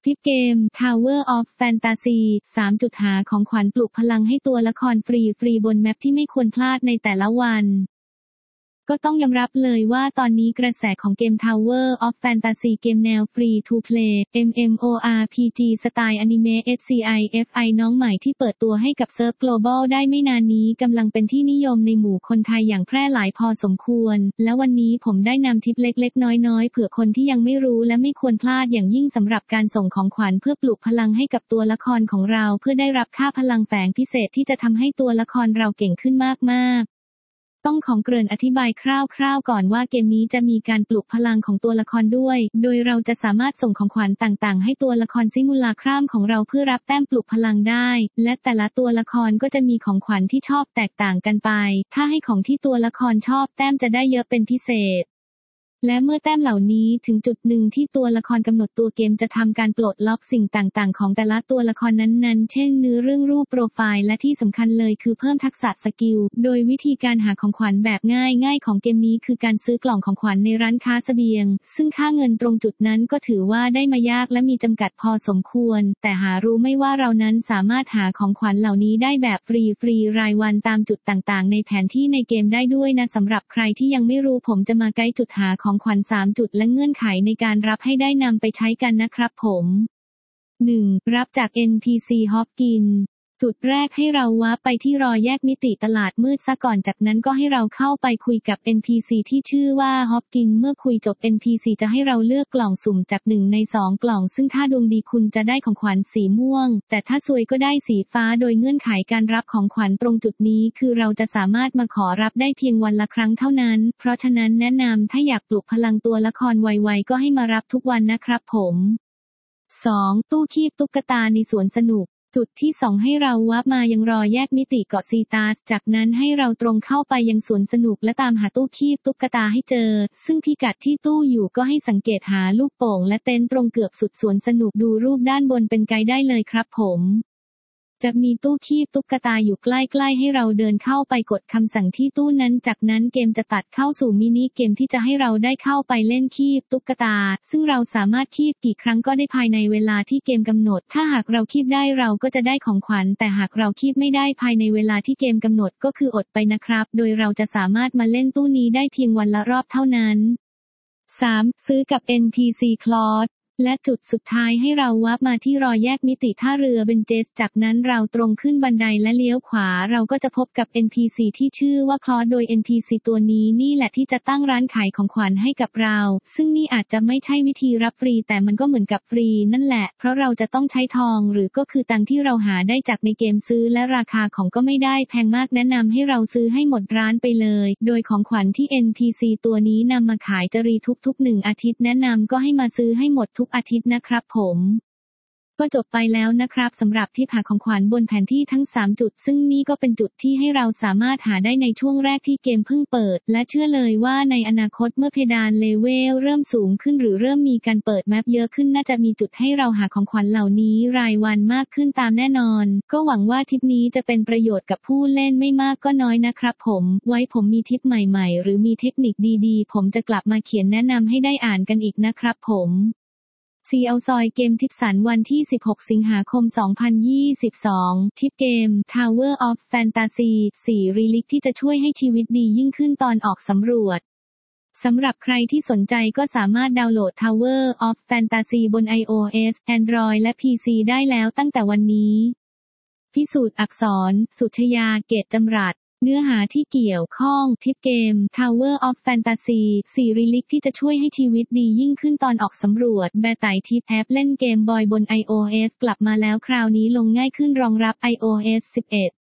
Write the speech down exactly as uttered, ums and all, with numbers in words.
ทิปเกม Tower of Fantasy สาม จุดหาของขวัญปลุกพลังให้ตัวละครฟรีฟรีบนแมปที่ไม่ควรพลาดในแต่ละวันก็ต้องยอมรับเลยว่าตอนนี้กระแสของเกม Tower of Fantasy เกมแนว Free to Play เอ็ม เอ็ม โอ อาร์ พี จี สไตล์อนิเมะ เอส ซี ไอ เอฟ ไอ น้องใหม่ที่เปิดตัวให้กับเซิร์ฟ Global ได้ไม่นานนี้กำลังเป็นที่นิยมในหมู่คนไทยอย่างแพร่หลายพอสมควรและวันนี้ผมได้นำทิปเล็กๆน้อยๆเผื่อคนที่ยังไม่รู้และไม่ควรพลาดอย่างยิ่งสำหรับการส่งของขวัญเพื่อปลุกพลังให้กับตัวละครของเราเพื่อได้รับค่าพลังแฝงพิเศษที่จะทำให้ตัวละครเราเก่งขึ้นมากๆต้องของเกริ่นอธิบายคร่าวๆก่อนว่าเกมนี้จะมีการปลุกพลังของตัวละครด้วยโดยเราจะสามารถส่งของขวัญต่างๆให้ตัวละครซิมูลาครัมของเราเพื่อรับแต้มปลุกพลังได้และแต่ละตัวละครก็จะมีของขวัญที่ชอบแตกต่างกันไปถ้าให้ของที่ตัวละครชอบแต้มจะได้เยอะเป็นพิเศษและเมื่อแต้มเหล่านี้ถึงจุดหนึ่งที่ตัวละครกำหนดตัวเกมจะทำการปลดล็อกสิ่งต่างๆของแต่ละตัวละครนั้นๆเช่นเนื้อเรื่องรูปโปรไฟล์และที่สำคัญเลยคือเพิ่มทักษะสกิลโดยวิธีการหาของขวัญแบบง่ายๆของเกมนี้คือการซื้อกล่องของขวัญในร้านค้าเสบียงซึ่งค่าเงินตรงจุดนั้นก็ถือว่าได้มายากและมีจำกัดพอสมควรแต่หารู้ไม่ว่าเรานั้นสามารถหาของขวัญเหล่านี้ได้แบบฟรีๆรายวันตามจุดต่างๆในแผนที่ในเกมได้ด้วยนะสำหรับใครที่ยังไม่รู้ผมจะมาไกด์จุดหาของขวัญสามจุดและเงื่อนไขในการรับให้ได้นำไปใช้กันนะครับผม หนึ่ง รับจาก เอ็น พี ซี ฮอปกินจุดแรกให้เราวาร์ปไปที่รอแยกมิติตลาดมืดซะก่อนจากนั้นก็ให้เราเข้าไปคุยกับ เอ็น พี ซี ที่ชื่อว่าฮอปกินเมื่อคุยจบ เอ็น พี ซี จะให้เราเลือกกล่องสุ่มจากหนึ่งในสองกล่องซึ่งถ้าดวงดีคุณจะได้ของขวัญสีม่วงแต่ถ้าซวยก็ได้สีฟ้าโดยเงื่อนไขการรับของขวัญตรงจุดนี้คือเราจะสามารถมาขอรับได้เพียงวันละครั้งเท่านั้นเพราะฉะนั้นแนะนำถ้าอยากปลุกพลังตัวละครไวๆก็ให้มารับทุกวันนะครับผม สอง ตู้คีบตุ๊กตาในสวนสนุกจุดที่สองให้เราวับมายังรอแยกมิติเกาะซีตาสจากนั้นให้เราตรงเข้าไปยังสวนสนุกและตามหาตู้คีบตุ๊กตาให้เจอซึ่งพิกัดที่ตู้อยู่ก็ให้สังเกตหาลูกโป่งและเต็นท์ตรงเกือบสุดสวนสนุกดูรูปด้านบนเป็นไกด์ได้เลยครับผมจะมีตู้คีบตุ๊กตาอยู่ใกล้ๆให้เราเดินเข้าไปกดคำสั่งที่ตู้นั้นจากนั้นเกมจะตัดเข้าสู่มินิเกมที่จะให้เราได้เข้าไปเล่นคีบตุ๊กตาซึ่งเราสามารถคีบกี่ครั้งก็ได้ภายในเวลาที่เกมกำหนดถ้าหากเราคีบได้เราก็จะได้ของขวัญแต่หากเราคีบไม่ได้ภายในเวลาที่เกมกำหนดก็คืออดไปนะครับโดยเราจะสามารถมาเล่นตู้นี้ได้เพียงวันละรอบเท่านั้น สาม ซื้อกับ เอ็น พี ซี Cloudและจุดสุดท้ายให้เราวับมาที่รอแยกมิติท่าเรือเบนเจสจากนั้นเราตรงขึ้นบันไดและเลี้ยวขวาเราก็จะพบกับ เอ็น พี ซี ที่ชื่อว่าคลอสโดย เอ็น พี ซี ตัวนี้นี่แหละที่จะตั้งร้านขายของขวัญให้กับเราซึ่งนี่อาจจะไม่ใช่วิธีรับฟรีแต่มันก็เหมือนกับฟรีนั่นแหละเพราะเราจะต้องใช้ทองหรือก็คือตังที่เราหาได้จากในเกมซื้อและราคาของก็ไม่ได้แพงมากแนะนำให้เราซื้อให้หมดร้านไปเลยโดยของขวัญที่ เอ็น พี ซี ตัวนี้นำมาขายจะรีทุกๆหนึ่งอาทิตย์แนะนำก็ให้มาซื้อให้หมดทุกอาทิตย์นะครับผมก็จบไปแล้วนะครับสำหรับที่หาของขวัญบนแผนที่ทั้งสามจุดซึ่งนี่ก็เป็นจุดที่ให้เราสามารถหาได้ในช่วงแรกที่เกมเพิ่งเปิดและเชื่อเลยว่าในอนาคตเมื่อเพดานเลเวลเริ่มสูงขึ้นหรือเริ่มมีการเปิดแมปเยอะขึ้นน่าจะมีจุดให้เราหาของขวัญเหล่านี้รายวันมากขึ้นตามแน่นอนก็หวังว่าทิปนี้จะเป็นประโยชน์กับผู้เล่นไม่มากก็น้อยนะครับผมไว้ผมมีทิปใหม่ๆหรือมีเทคนิคดีๆผมจะกลับมาเขียนแนะนำให้ได้อ่านกันอีกนะครับผมซีเอาซอยเกมทิปสันวันที่สิบหกสิงหาคมสองพันยี่สิบสองทิปเกม Tower of Fantasy สี่ Relic ที่จะช่วยให้ชีวิตดียิ่งขึ้นตอนออกสำรวจสำหรับใครที่สนใจก็สามารถดาวน์โหลด Tower of Fantasy บน iOS Android และ พี ซี ได้แล้วตั้งแต่วันนี้พิสูจน์อักษรสุชยาเกตจำรัดเนื้อหาที่เกี่ยวข้องทิปเกม Tower of Fantasy สี่ Relic ที่จะช่วยให้ชีวิตดียิ่งขึ้นตอนออกสำรวจแบร์ไตทิปแอปเล่นเกมบอยบน iOS กลับมาแล้วคราวนี้ลงง่ายขึ้นรองรับ iOS สิบเอ็ด